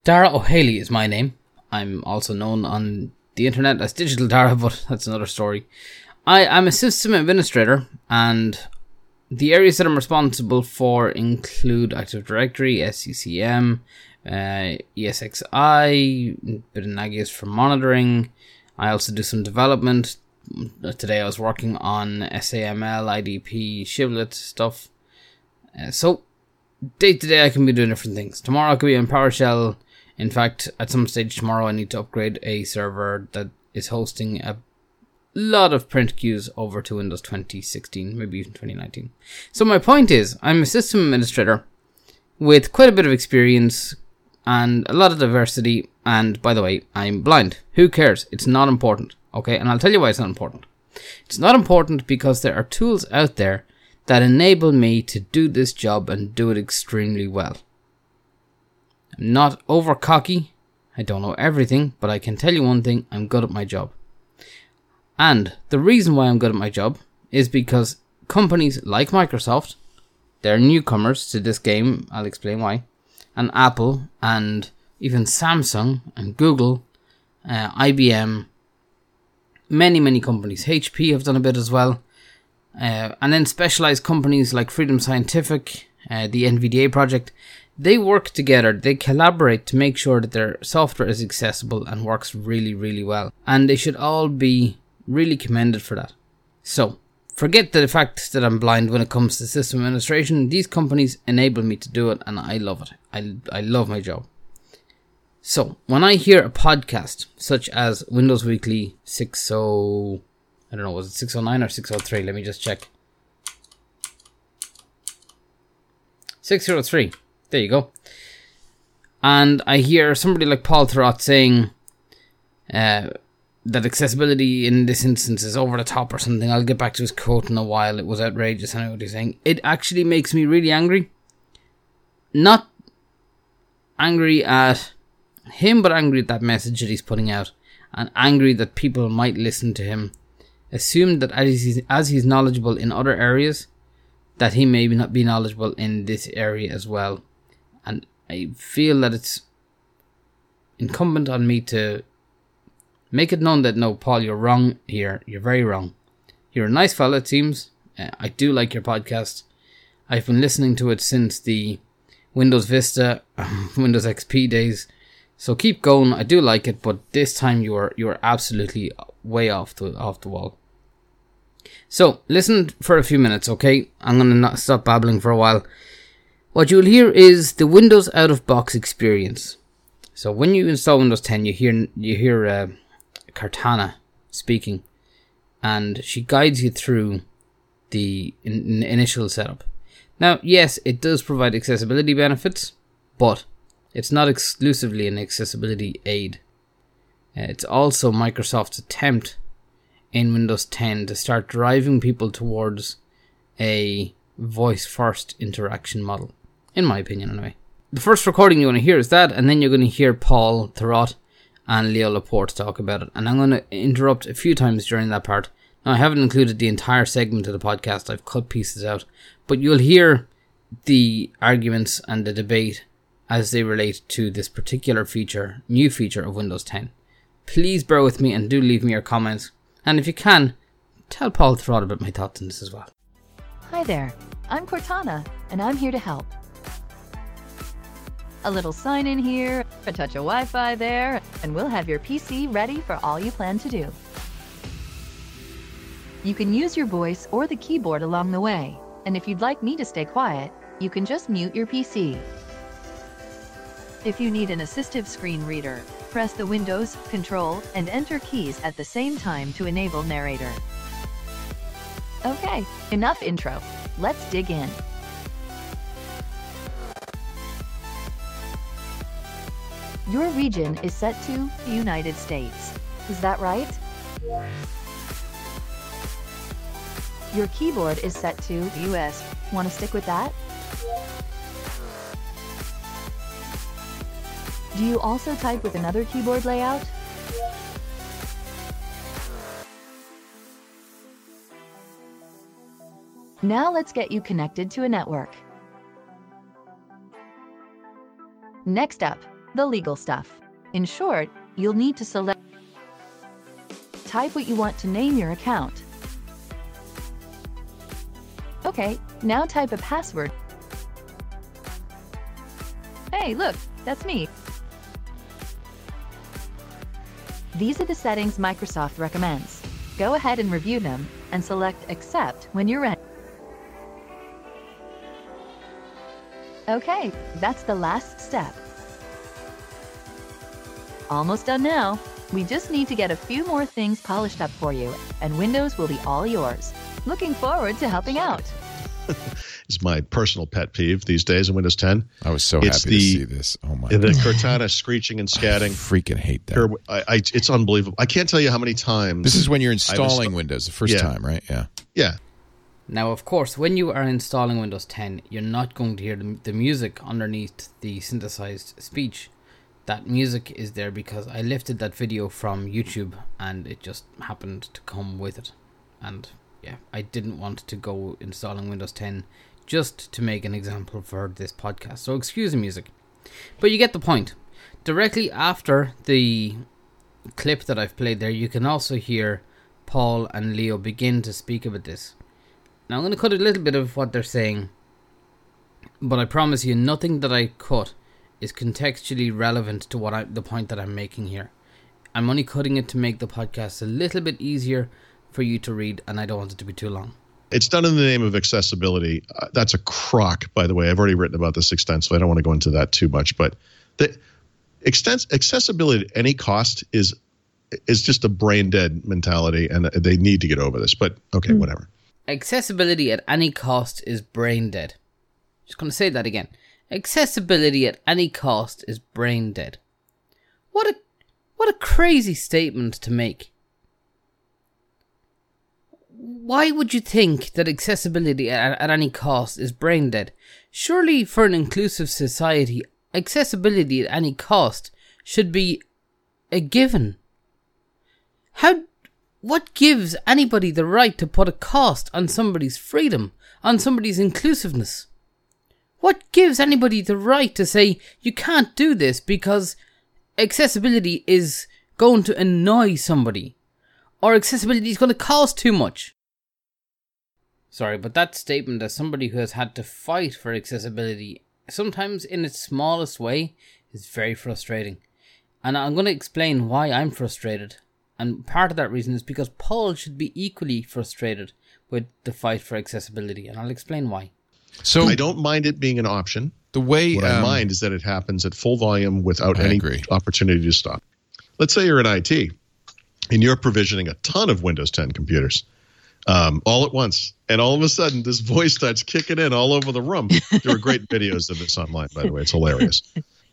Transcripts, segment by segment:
Dara O'Haley is my name. I'm also known on the internet as Digital Dara, but that's another story. I'm a system administrator, and the areas that I'm responsible for include Active Directory, SCCM, ESXi, a bit of Nagios for monitoring. I also do some development. Today I was working on SAML, IDP, Shibboleth stuff. So day to day I can be doing different things. Tomorrow I could be in PowerShell. In fact, at some stage tomorrow I need to upgrade a server that is hosting a lot of print queues over to Windows 2016, maybe even 2019. So my point is, I'm a system administrator with quite a bit of experience and a lot of diversity, and by the way, I'm blind. Who cares? It's not important, okay? And I'll tell you why it's not important. It's not important because there are tools out there that enable me to do this job and do it extremely well. I'm not over cocky. I don't know everything, but I can tell you one thing, I'm good at my job. And the reason why I'm good at my job is because companies like Microsoft, they're newcomers to this game, I'll explain why, and Apple, and even Samsung, and Google, IBM, many companies, HP have done a bit as well, and then specialized companies like Freedom Scientific, the NVDA project, they work together, they collaborate to make sure that their software is accessible and works really well. And they should all be really commended for that. So, forget the fact that I'm blind when it comes to system administration. These companies enable me to do it, and I love it. I love my job. So, when I hear a podcast such as Windows Weekly 60... I don't know, was it 609 or 603? Let me just check. 603. There you go. And I hear somebody like Paul Thurrott saying that accessibility in this instance is over the top or something. I'll get back to his quote in a while. It was outrageous. I know what he's saying. It actually makes me really angry. Not angry at him, but angry at that message that he's putting out. And angry that people might listen to him. Assume that as he's knowledgeable in other areas, that he may not be knowledgeable in this area as well. And I feel that it's incumbent on me to make it known that, no, Paul, you're wrong here. You're very wrong. You're a nice fella, it seems. I do like your podcast. I've been listening to it since the Windows Vista, Windows XP days. So keep going. I do like it, but this time you're absolutely way off the wall. So listen for a few minutes, okay? I'm going to not stop babbling for a while. What you'll hear is the Windows out-of-box experience. So when you install Windows 10, you hear Cortana speaking, and she guides you through the initial setup. Now, yes, it does provide accessibility benefits, but it's not exclusively an accessibility aid. It's also Microsoft's attempt in Windows 10 to start driving people towards a voice-first interaction model. In my opinion, anyway. The first recording you're going to hear is that, and then you're going to hear Paul Thurrott and Leo Laporte talk about it. And I'm going to interrupt a few times during that part. Now, I haven't included the entire segment of the podcast. I've cut pieces out. But you'll hear the arguments and the debate as they relate to this particular feature, new feature of Windows 10. Please bear with me and do leave me your comments. And if you can, tell Paul Thurrott about my thoughts on this as well. Hi there, I'm Cortana, and I'm here to help. A little sign in here, a touch of Wi-Fi there, and we'll have your PC ready for all you plan to do. You can use your voice or the keyboard along the way, and if you'd like me to stay quiet, you can just mute your PC. If you need an assistive screen reader, press the Windows, Control, and Enter keys at the same time to enable narrator. Okay, enough intro. Let's dig in. Your region is set to the United States. Is that right? Your keyboard is set to US. Want to stick with that? Do you also type with another keyboard layout? Now let's get you connected to a network. Next up, the legal stuff. In short, you'll need to type what you want to name your account. Okay, now type a password. Hey, look, that's me. These are the settings Microsoft recommends. Go ahead and review them, and select Accept when you're ready. Okay, that's the last step. Almost done now. We just need to get a few more things polished up for you, and Windows will be all yours. Looking forward to helping out. It's my personal pet peeve these days in Windows 10. I was so happy to see this. Oh my God. The Cortana screeching and scatting. I freaking hate that. It's unbelievable. I can't tell you how many times. This is when you're installing Windows the first time, right? Yeah. Yeah. Now, of course, when you are installing Windows 10, you're not going to hear the music underneath the synthesized speech. That music is there because I lifted that video from YouTube and it just happened to come with it. And yeah, I didn't want to go installing Windows 10 just to make an example for this podcast. So excuse the music. But you get the point. Directly after the clip that I've played there, you can also hear Paul and Leo begin to speak about this. Now I'm going to cut a little bit of what they're saying, but I promise you nothing that I cut is contextually relevant to the point that I'm making here. I'm only cutting it to make the podcast a little bit easier for you to read, and I don't want it to be too long. It's done in the name of accessibility. That's a crock, by the way. I've already written about this extensively. I don't want to go into that too much, but the accessibility at any cost is just a brain dead mentality, and they need to get over this. But okay, whatever. Accessibility at any cost is brain dead. Just going to say that again. Accessibility at any cost is brain dead. What a crazy statement to make. Why would you think that accessibility at any cost is brain dead? Surely for an inclusive society, accessibility at any cost should be a given. What gives anybody the right to put a cost on somebody's freedom, on somebody's inclusiveness? What gives anybody the right to say you can't do this because accessibility is going to annoy somebody, or accessibility is going to cost too much? Sorry, but that statement, as somebody who has had to fight for accessibility, sometimes in its smallest way, is very frustrating. And I'm going to explain why I'm frustrated. And part of that reason is because Paul should be equally frustrated with the fight for accessibility. And I'll explain why. So I don't mind it being an option. What I mind is that it happens at full volume without any opportunity to stop. Let's say you're in IT and you're provisioning a ton of Windows 10 computers all at once. And all of a sudden, this voice starts kicking in all over the room. There are great videos of this online, by the way. It's hilarious.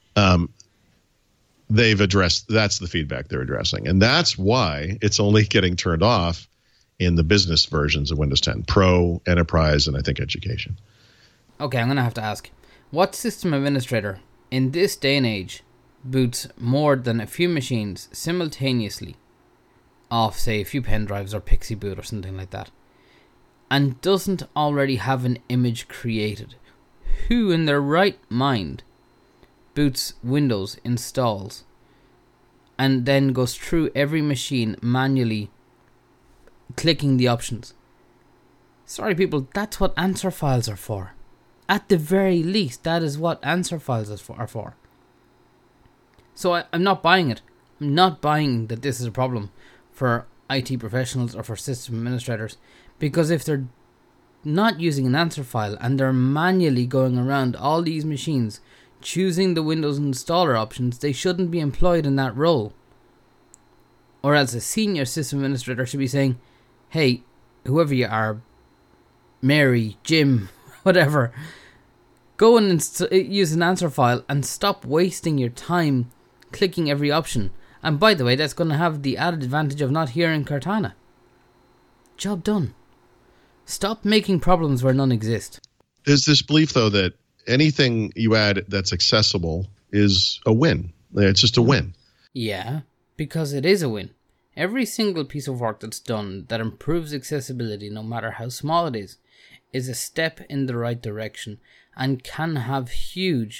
They've addressed, that's the feedback they're addressing. And that's why it's only getting turned off in the business versions of Windows 10, Pro, Enterprise, and I think Education. Okay, I'm going to have to ask, what system administrator in this day and age boots more than a few machines simultaneously off, say, a few pen drives or Pixie Boot or something like that, and doesn't already have an image created? Who in their right mind boots Windows, installs, and then goes through every machine manually clicking the options? Sorry people, that's what answer files are for. At the very least, that is what answer files are for. So I'm not buying it. I'm not buying that this is a problem for IT professionals or for system administrators, because if they're not using an answer file and they're manually going around all these machines choosing the Windows installer options, they shouldn't be employed in that role. Or else a senior system administrator should be saying, hey, whoever you are, Mary, Jim, whatever, go and use an answer file and stop wasting your time clicking every option. And by the way, that's going to have the added advantage of not hearing Cortana. Job done. Stop making problems where none exist. There's this belief, though, that anything you add that's accessible is a win. It's just a win. Yeah, because it is a win. Every single piece of work that's done that improves accessibility, no matter how small it is a step in the right direction and can have huge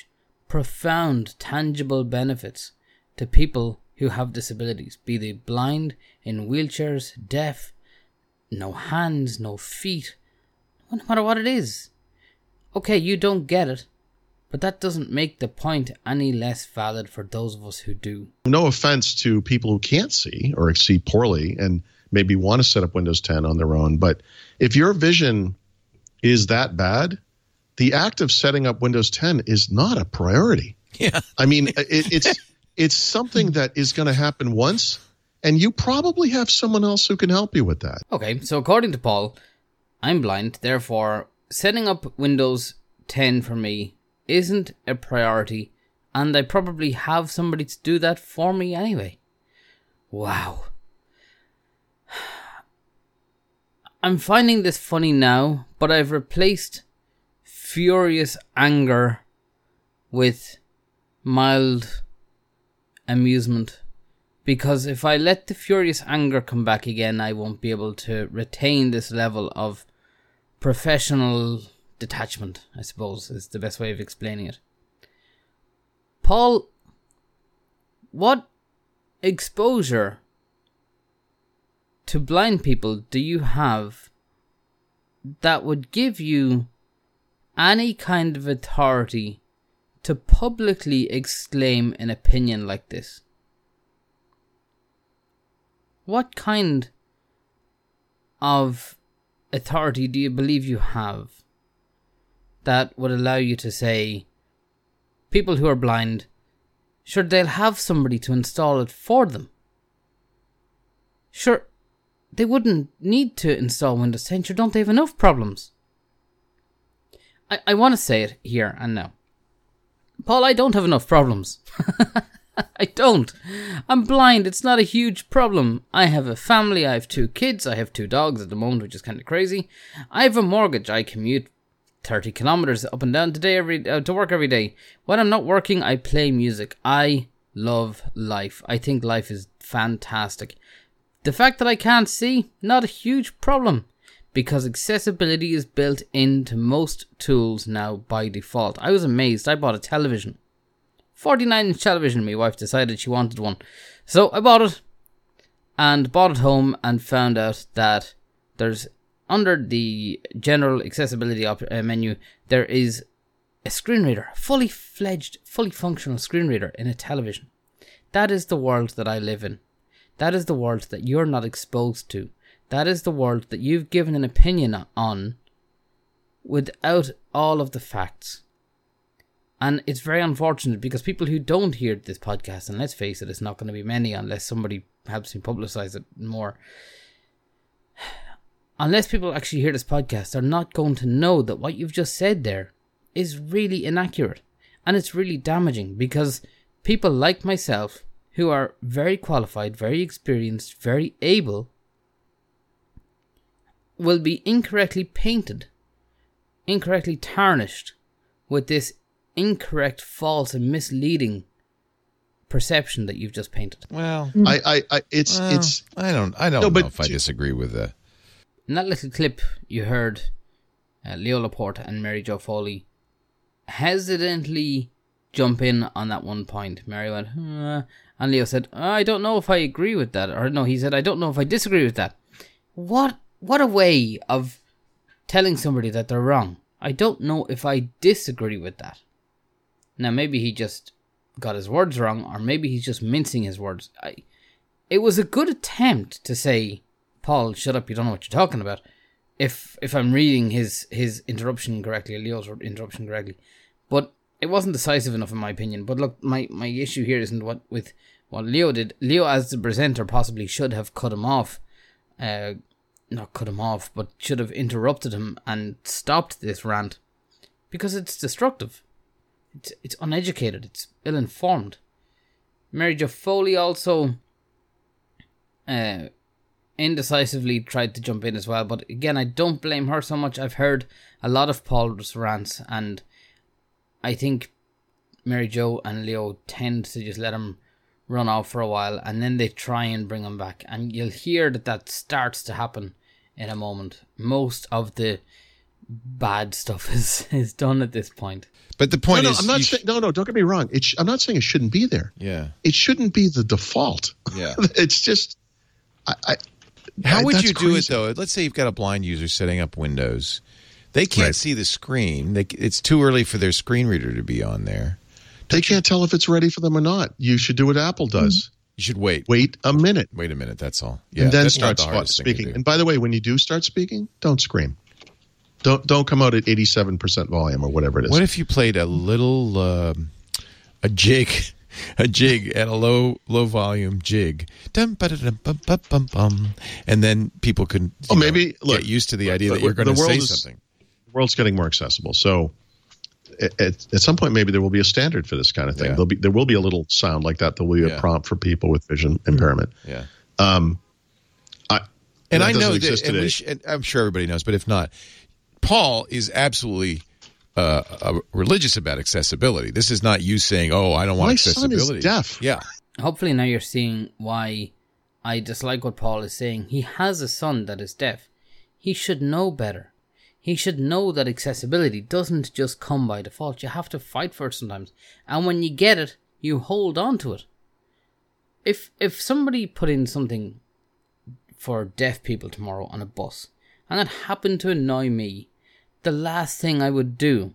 profound, tangible benefits to people who have disabilities, be they blind, in wheelchairs, deaf, no hands, no feet, no matter what it is. Okay, you don't get it, but that doesn't make the point any less valid for those of us who do. No offense to people who can't see or see poorly and maybe want to set up Windows 10 on their own, but if your vision is that bad, the act of setting up Windows 10 is not a priority. Yeah. I mean, it's something that is going to happen once, and you probably have someone else who can help you with that. Okay, so according to Paul, I'm blind, therefore setting up Windows 10 for me isn't a priority, and I probably have somebody to do that for me anyway. Wow. I'm finding this funny now, but I've replaced furious anger with mild amusement, because if I let the furious anger come back again, I won't be able to retain this level of professional detachment, I suppose is the best way of explaining it. Paul, what exposure to blind people do you have that would give you any kind of authority to publicly exclaim an opinion like this? What kind of authority do you believe you have that would allow you to say, people who are blind, sure, they'll have somebody to install it for them. Sure, they wouldn't need to install Windows 10. Sure, don't they have enough problems? I want to say it here and now. Paul, I don't have enough problems. I don't. I'm blind. It's not a huge problem. I have a family. I have 2 kids. I have 2 dogs at the moment, which is kind of crazy. I have a mortgage. I commute 30 kilometers up and down to work every day. When I'm not working, I play music. I love life. I think life is fantastic. The fact that I can't see, not a huge problem, because accessibility is built into most tools now by default. I was amazed. I bought a television. 49-inch television. My wife decided she wanted one. So I bought it and bought it home and found out that there's, under the general accessibility menu, there is a screen reader, fully fledged, fully functional screen reader in a television. That is the world that I live in. That is the world that you're not exposed to. That is the world that you've given an opinion on without all of the facts. And it's very unfortunate, because people who don't hear this podcast, and let's face it, it's not going to be many unless somebody helps me publicise it more. Unless people actually hear this podcast, they're not going to know that what you've just said there is really inaccurate. And it's really damaging, because people like myself, who are very qualified, very experienced, very able, will be incorrectly painted, incorrectly tarnished with this incorrect, false, and misleading perception that you've just painted. Well, I don't know if I disagree with that. In that little clip, you heard Leo Laporte and Mary Jo Foley hesitantly jump in on that one point. Mary went, and Leo said, I don't know if I agree with that. Or no, he said, I don't know if I disagree with that. What a way of telling somebody that they're wrong. I don't know if I disagree with that. Now, maybe he just got his words wrong, or maybe he's just mincing his words. It was a good attempt to say, Paul, shut up, you don't know what you're talking about. If I'm reading his interruption correctly, Leo's interruption correctly. But it wasn't decisive enough in my opinion. But look, my issue here isn't with what Leo did. Leo, as the presenter, possibly should have cut him off. Not cut him off, but should have interrupted him and stopped this rant. Because it's destructive. It's uneducated. It's ill-informed. Mary Jo Foley also indecisively tried to jump in as well. But again, I don't blame her so much. I've heard a lot of Paul's rants, and I think Mary Jo and Leo tend to just let him run off for a while, and then they try and bring him back. And you'll hear that starts to happen in a moment. Most of the bad stuff is done at this point. But the point is... I'm not saying... No, don't get me wrong. I'm not saying it shouldn't be there. Yeah. It shouldn't be the default. Yeah. It's just... How would you do it, though? Let's say you've got a blind user setting up Windows. They can't see the screen. It's too early for their screen reader to be on there. They can't tell if it's ready for them or not. You should do what Apple does. You should wait. Wait a minute. Wait a minute, that's all. Yeah, and then start speaking. And by the way, when you do start speaking, don't scream. Don't come out at 87% volume or whatever it is. What if you played a little a jig at a low volume jig, and then people can get used to the idea that you're going to say something. The world's getting more accessible, so at some point maybe there will be a standard for this kind of thing. Yeah. There will be a little sound like that. There will be a prompt for people with vision impairment. Yeah. I know that, and I'm sure everybody knows, but if not, Paul is absolutely religious about accessibility. This is not you saying, "Oh, I don't want accessibility." My son is deaf. Yeah. Hopefully now you're seeing why I dislike what Paul is saying. He has a son that is deaf. He should know better. He should know that accessibility doesn't just come by default. You have to fight for it sometimes. And when you get it, you hold on to it. If somebody put in something for deaf people tomorrow on a bus, and that happened to annoy me, the last thing I would do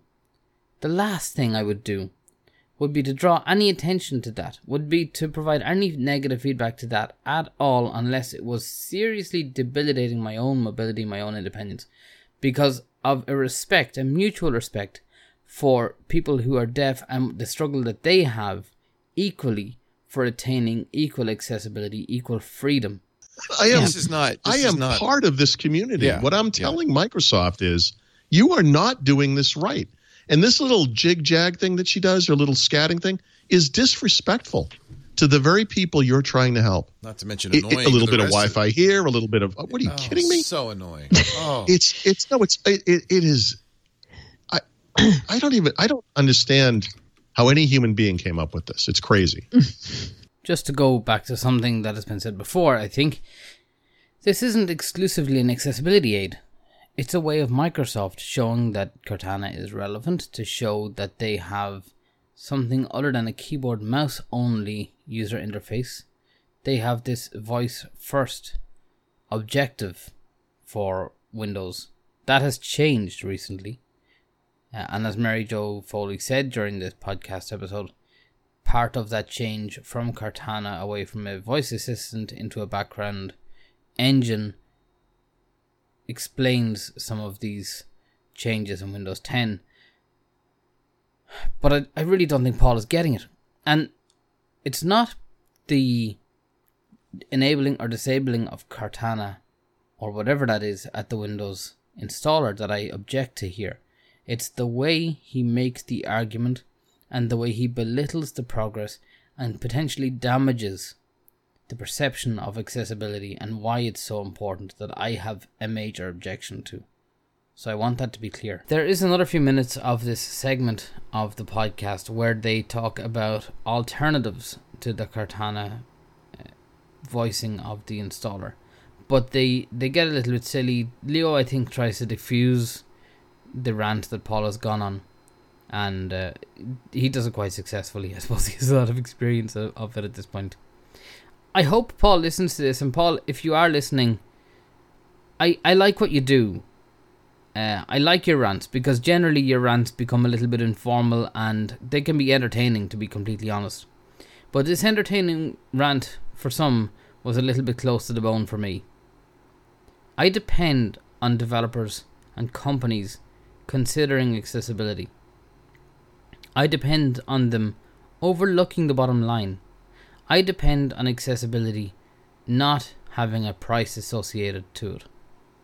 would be to draw any attention to that, would be to provide any negative feedback to that at all, unless it was seriously debilitating my own mobility, my own independence, because of a mutual respect for people who are deaf and the struggle that they have equally for attaining equal accessibility, equal freedom. I am part of this community. Yeah. What I'm telling Microsoft is, you are not doing this right. And this little jig-jag thing that she does, or little scatting thing, is disrespectful to the very people you're trying to help. Not to mention annoying. A little bit of Wi-Fi here, a little bit of... What are you kidding me? So annoying. Oh. It is... I don't understand how any human being came up with this. It's crazy. Just to go back to something that has been said before, I think this isn't exclusively an accessibility aid. It's a way of Microsoft showing that Cortana is relevant, to show that they have something other than a keyboard mouse only user interface. They have this voice first objective for Windows. That has changed recently. And as Mary Jo Foley said during this podcast episode, part of that change from Cortana away from a voice assistant into a background engine explains some of these changes in Windows 10. But I really don't think Paul is getting it. And it's not the enabling or disabling of Cortana or whatever that is at the Windows installer that I object to here. It's the way he makes the argument and the way he belittles the progress and potentially damages the perception of accessibility and why it's so important that I have a major objection to. So I want that to be clear. There is another few minutes of this segment of the podcast where they talk about alternatives to the Cortana voicing of the installer. But they get a little bit silly. Leo, I think, tries to diffuse the rant that Paul has gone on. And he does it quite successfully. I suppose he has a lot of experience of it at this point. I hope Paul listens to this. And Paul, if you are listening, I like what you do. I like your rants, because generally your rants become a little bit informal and they can be entertaining, to be completely honest. But this entertaining rant, for some, was a little bit close to the bone for me. I depend on developers and companies considering accessibility. I depend on them overlooking the bottom line. I depend on accessibility not having a price associated to it.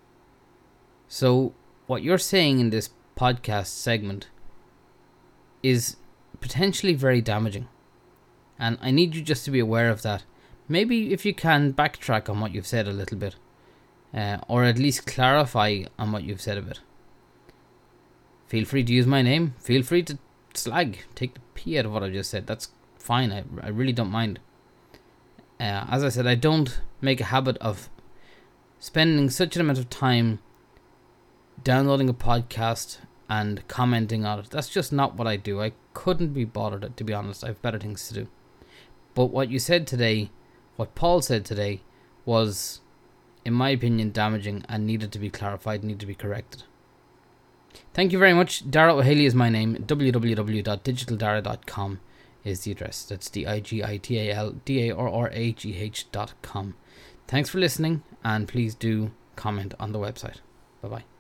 So what you're saying in this podcast segment is potentially very damaging. And I need you just to be aware of that. Maybe if you can backtrack on what you've said a little bit. Or at least clarify on what you've said a bit. Feel free to use my name. Feel free to slag. Take the pee out of what I just said. That's fine. I really don't mind. As I said, I don't make a habit of spending such an amount of time downloading a podcast and commenting on it. That's just not what I do. I couldn't be bothered, to be honest. I have better things to do. But what you said today, what Paul said today, was, in my opinion, damaging and needed to be clarified, needed to be corrected. Thank you very much. Dara O'Haley is my name. www.digitaldara.com is the address. That's digitaldaraGh.com. Thanks for listening, and please do comment on the website. Bye-bye.